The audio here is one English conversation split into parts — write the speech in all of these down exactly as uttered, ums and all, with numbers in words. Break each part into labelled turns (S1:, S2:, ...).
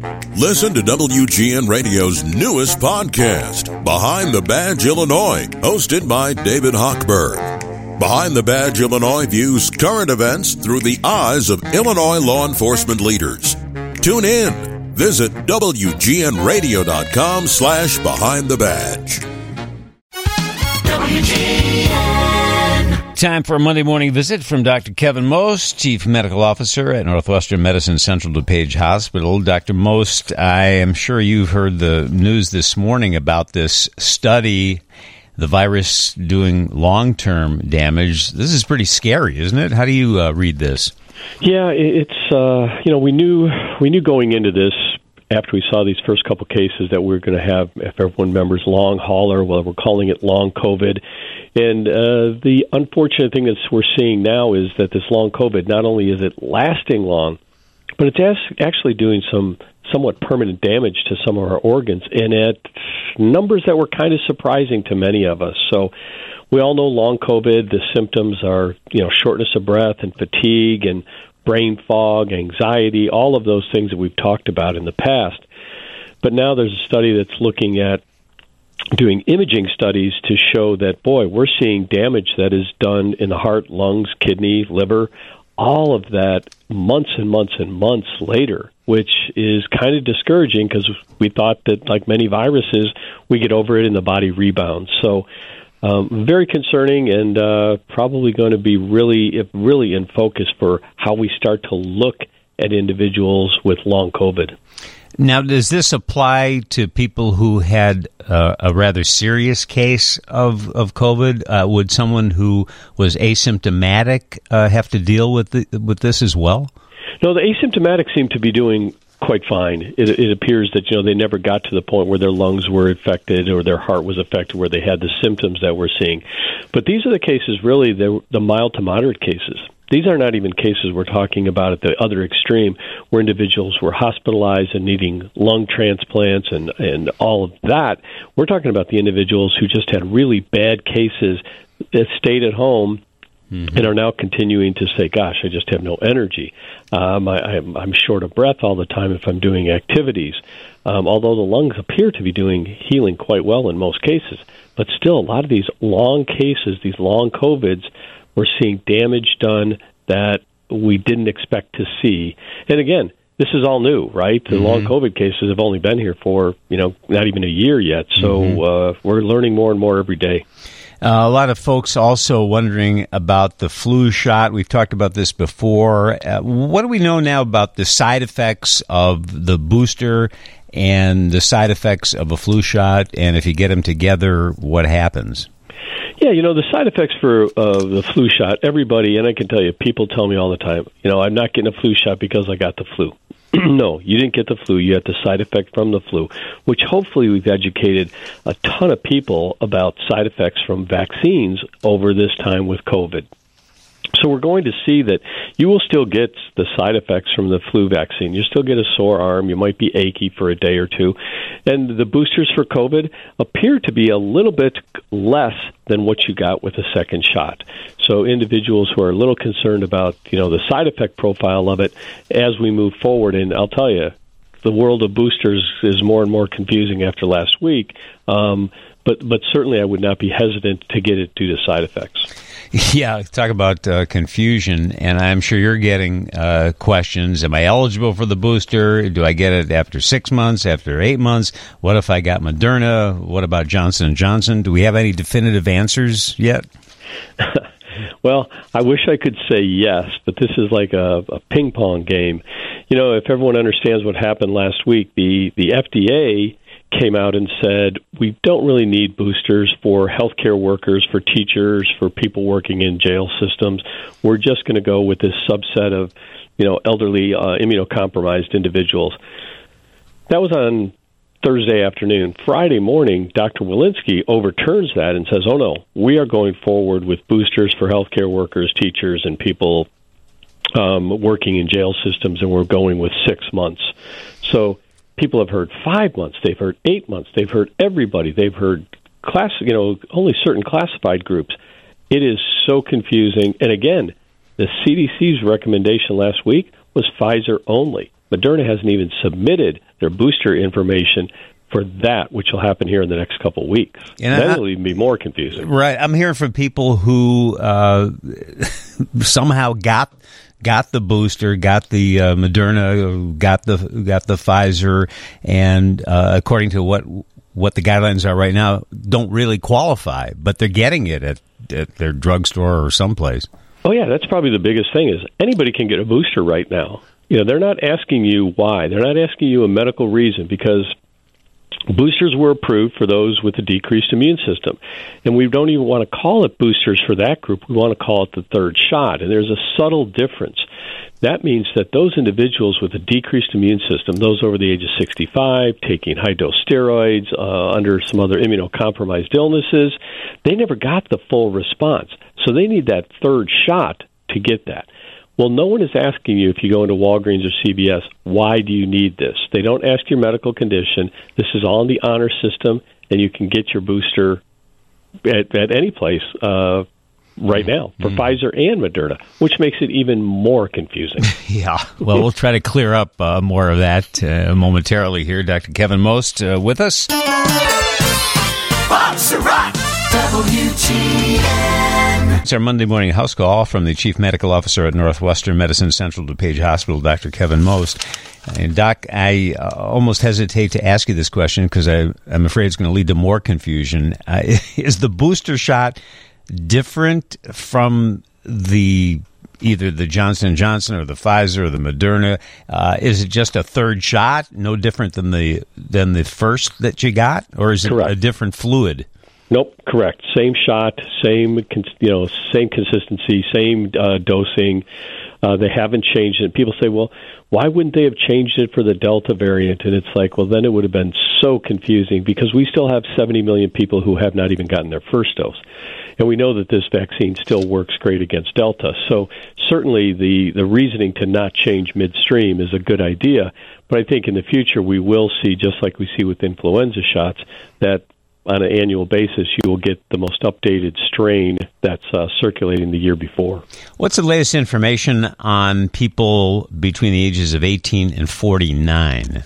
S1: Listen to W G N Radio's newest podcast, Behind the Badge Illinois, hosted by David Hochberg. Behind the Badge Illinois views current events through the eyes of Illinois law enforcement leaders. Tune in. Visit W G N radio dot com slash behind the badge.
S2: W G N.
S3: Time for a Monday morning visit from Doctor Kevin Most, Chief Medical Officer at Northwestern Medicine Central DuPage Hospital. Doctor Most, I am sure you've heard the news this morning about this study, the virus doing long-term damage. This is pretty scary, isn't it? How do you uh, read this?
S4: Yeah, it's, uh, you know, we knew we knew going into this, after we saw these first couple cases, that we were going to have, if everyone remembers, long hauler. Well, we're calling it long COVID. And uh, the unfortunate thing that we're seeing now is that this long COVID, not only is it lasting long, but it's as- actually doing some somewhat permanent damage to some of our organs, and at numbers that were kind of surprising to many of us. So we all know long COVID, the symptoms are, you know, shortness of breath and fatigue and brain fog, anxiety, all of those things that we've talked about in the past. But now there's a study that's looking at doing imaging studies to show that, boy, we're seeing damage that is done in the heart, lungs, kidney, liver, all of that months and months and months later, which is kind of discouraging because we thought that, like many viruses, we get over it and the body rebounds. So um, very concerning, and uh, probably going to be really, really in focus for how we start to look at individuals with long COVID.
S3: Now, does this apply to people who had uh, a rather serious case of, of COVID? Uh, would someone who was asymptomatic uh, have to deal with the, with this as well?
S4: No, the asymptomatic seem to be doing quite fine. It, it appears that, you know, they never got to the point where their lungs were affected or their heart was affected, where they had the symptoms that we're seeing. But these are the cases, really, the, the mild to moderate cases. These are not even cases we're talking about at the other extreme, where individuals were hospitalized and needing lung transplants and, and all of that. We're talking about the individuals who just had really bad cases that stayed at home mm-hmm. and are now continuing to say, gosh, I just have no energy. Um, I, I'm, I'm short of breath all the time if I'm doing activities. Um, although the lungs appear to be doing healing quite well in most cases. But still, a lot of these long cases, these long COVIDs, we're seeing damage done that we didn't expect to see. And again, this is all new, right? The mm-hmm. long COVID cases have only been here for, you know, not even a year yet. So mm-hmm. uh, we're learning more and more every day.
S3: Uh, a lot of folks also wondering about the flu shot. We've talked about this before. Uh, what do we know now about the side effects of the booster and the side effects of a flu shot? And if you get them together, what happens?
S4: Yeah, you know, the side effects for uh, the flu shot, everybody, and I can tell you, people tell me all the time, you know, I'm not getting a flu shot because I got the flu. No, you didn't get the flu. You had the side effect from the flu, which hopefully we've educated a ton of people about side effects from vaccines over this time with COVID. So we're going to see that you will still get the side effects from the flu vaccine. You still get a sore arm. You might be achy for a day or two. And the boosters for COVID appear to be a little bit less than what you got with a second shot. So individuals who are a little concerned about, you know, the side effect profile of it as we move forward, and I'll tell you, the world of boosters is more and more confusing after last week. Um, but, but certainly I would not be hesitant to get it due to side effects.
S3: Yeah, talk about uh, confusion, and I'm sure you're getting uh, questions. Am I eligible for the booster? Do I get it after six months, after eight months? What if I got Moderna? What about Johnson and Johnson? Do we have any definitive answers yet?
S4: Well, I wish I could say yes, but this is like a, a ping pong game. You know, if everyone understands what happened last week, the, the F D A came out and said, we don't really need boosters for healthcare workers, for teachers, for people working in jail systems. We're just going to go with this subset of, you know, elderly, uh, immunocompromised individuals. That was on Thursday afternoon. Friday morning, Doctor Walensky overturns that and says, oh, no, we are going forward with boosters for healthcare workers, teachers, and people um, working in jail systems, and we're going with six months. So people have heard five months, they've heard eight months, they've heard everybody, they've heard class, you know, only certain classified groups. It is so confusing. And again, the C D C's recommendation last week was Pfizer only. Moderna hasn't even submitted their booster information for that, which will happen here in the next couple of weeks. And that will even be more confusing.
S3: Right. I'm hearing from people who uh, somehow got got the booster, got the uh, Moderna, got the got the Pfizer, and uh, according to what what the guidelines are right now, don't really qualify, but they're getting it at, at their drugstore or someplace.
S4: Oh, yeah, that's probably the biggest thing is anybody can get a booster right now. You know, they're not asking you why. They're not asking you a medical reason, because boosters were approved for those with a decreased immune system. And we don't even want to call it boosters for that group. We want to call it the third shot. And there's a subtle difference. That means that those individuals with a decreased immune system, those over the age of sixty-five, taking high-dose steroids, uh, under some other immunocompromised illnesses, they never got the full response. So they need that third shot to get that. Well, no one is asking you if you go into Walgreens or C V S, why do you need this? They don't ask your medical condition. This is all in the honor system, and you can get your booster at, at any place uh, right now for mm. Pfizer and Moderna, which makes it even more confusing.
S3: Yeah. Well, we'll try to clear up uh, more of that uh, momentarily here. Doctor Kevin Most uh, with us.
S2: Bob Sirott, W G N.
S3: It's our Monday morning house call from the Chief Medical Officer at Northwestern Medicine Central DuPage Hospital, Doctor Kevin Most. And, Doc, I uh, almost hesitate to ask you this question because I'm afraid it's going to lead to more confusion. Uh, is the booster shot different from the either the Johnson and Johnson or the Pfizer or the Moderna? Uh, is it just a third shot, no different than the than the first that you got, or is it
S4: Correct.
S3: a different fluid?
S4: Nope, correct. Same shot, same you know, same consistency, same uh, dosing. Uh, they haven't changed it. People say, well, why wouldn't they have changed it for the Delta variant? And it's like, well, then it would have been so confusing because we still have seventy million people who have not even gotten their first dose. And we know that this vaccine still works great against Delta. So certainly the, the reasoning to not change midstream is a good idea. But I think in the future we will see, just like we see with influenza shots, that on an annual basis, you will get the most updated strain that's uh, circulating the year before.
S3: What's the latest information on people between the ages of eighteen and forty-nine?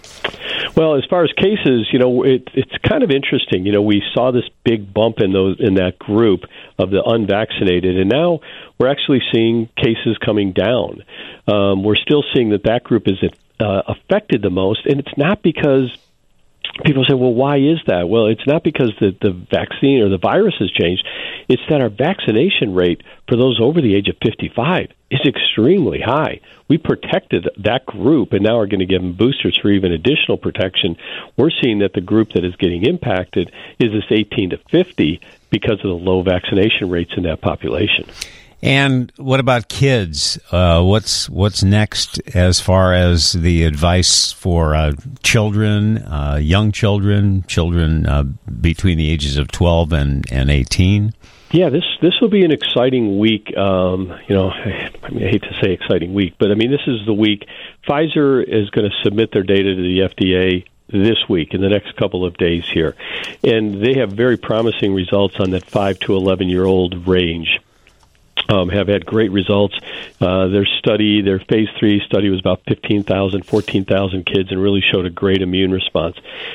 S4: Well, as far as cases, you know, it, it's kind of interesting. You know, we saw this big bump in those in that group of the unvaccinated, and now we're actually seeing cases coming down. Um, we're still seeing that that group is uh, affected the most, and it's not because people say, well, why is that? Well, it's not because the, the vaccine or the virus has changed. It's that our vaccination rate for those over the age of fifty-five is extremely high. We protected that group, and now are going to give them boosters for even additional protection. We're seeing that the group that is getting impacted is this eighteen to fifty because of the low vaccination rates in that population.
S3: And what about kids? Uh, what's what's next as far as the advice for uh, children, uh, young children, children uh, between the ages of twelve and, and eighteen?
S4: Yeah, this this will be an exciting week. Um, you know, I, I, mean, I hate to say exciting week, but I mean, this is the week. Pfizer is going to submit their data to the F D A this week, in the next couple of days here. And they have very promising results on that five to eleven-year-old range. Um, have had great results. Uh, their study, their phase three study was about fifteen thousand, fourteen thousand kids and really showed a great immune response.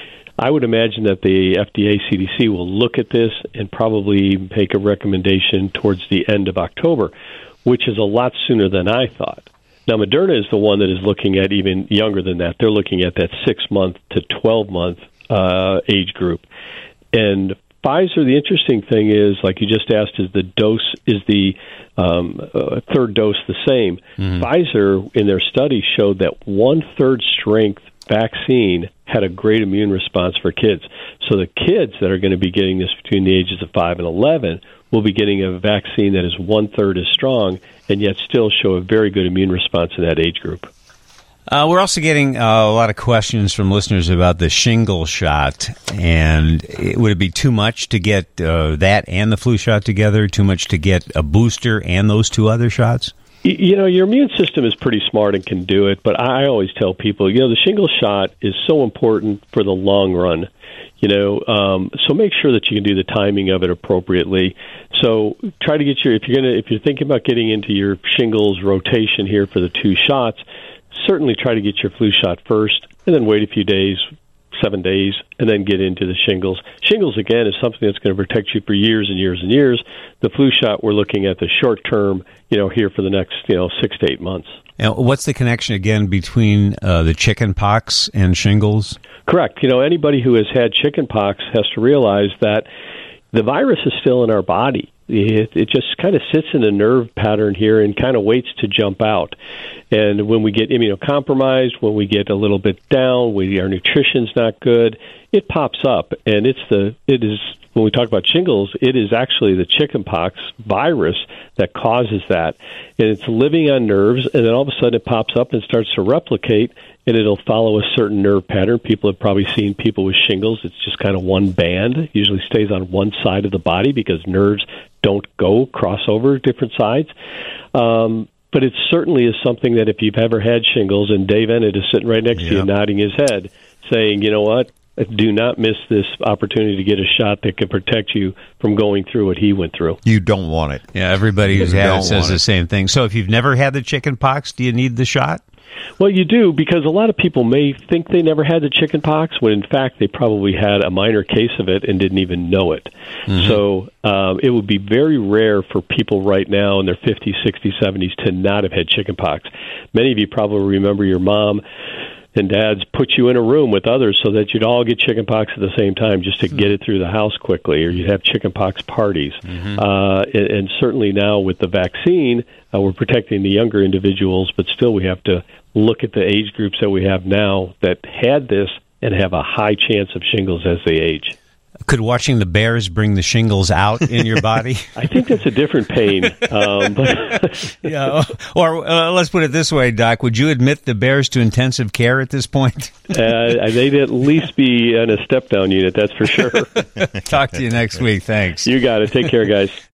S4: I would imagine that the F D A C D C will look at this and probably make a recommendation towards the end of October, which is a lot sooner than I thought. Now, Moderna is the one that is looking at even younger than that. They're looking at that six-month to twelve-month uh, age group. And Pfizer, the interesting thing is, like you just asked, is the dose, is the um, uh, third dose the same? Mm-hmm. Pfizer, in their study, showed that one-third strength vaccine had a great immune response for kids. So the kids that are going to be getting this between the ages of five and eleven will be getting a vaccine that is one-third as strong and yet still show a very good immune response in that age group.
S3: Uh, we're also getting uh, a lot of questions from listeners about the shingle shot, and it, would it be too much to get uh, that and the flu shot together, too much to get a booster and those two other shots?
S4: You know, your immune system is pretty smart and can do it, but I always tell people, you know, the shingle shot is so important for the long run, you know, um, so make sure that you can do the timing of it appropriately. So try to get your, if you're going to, if you're thinking about getting into your shingles rotation here for the two shots, certainly try to get your flu shot first, and then wait a few days, seven days, and then get into the shingles. Shingles, again, is something that's going to protect you for years and years and years. The flu shot, we're looking at the short term, you know, here for the next, you know, six to eight months.
S3: Now, what's the connection, again, between uh, the chicken pox and shingles?
S4: Correct. You know, anybody who has had chicken pox has to realize that the virus is still in our body. It, it just kind of sits in a nerve pattern here and kind of waits to jump out. And when we get immunocompromised, when we get a little bit down, we, our nutrition's not good, it pops up. And it's the it is when we talk about shingles, it is actually the chickenpox virus that causes that. And it's living on nerves, and then all of a sudden it pops up and starts to replicate, and it'll follow a certain nerve pattern. People have probably seen people with shingles. It's just kind of one band. It usually stays on one side of the body because nerves don't go cross over different sides. Um, but it certainly is something that if you've ever had shingles, and Dave Ennett is sitting right next yep. to you nodding his head, saying, you know what, do not miss this opportunity to get a shot that can protect you from going through what he went through.
S5: You don't want it.
S3: Yeah, everybody who's had it says the same thing. So if you've never had the chicken pox, do you need the shot?
S4: Well, you do, because a lot of people may think they never had the chicken pox when, in fact, they probably had a minor case of it and didn't even know it. Mm-hmm. So um, it would be very rare for people right now in their fifties, sixties, seventies to not have had chicken pox. Many of you probably remember your mom and dads put you in a room with others so that you'd all get chicken pox at the same time just to get it through the house quickly, or you'd have chicken pox parties. Mm-hmm. Uh, and, and certainly now with the vaccine, uh, we're protecting the younger individuals, but still we have to look at the age groups that we have now that had this and have a high chance of shingles as they age.
S3: Could watching the Bears bring the shingles out in your body?
S4: I think that's a different pain. Um, but
S3: yeah, or uh, let's put it this way, Doc. Would you admit the Bears to intensive care at this point?
S4: uh, they'd at least be in a step-down unit, that's for sure.
S3: Talk to you next week. Thanks.
S4: You got it. Take care, guys.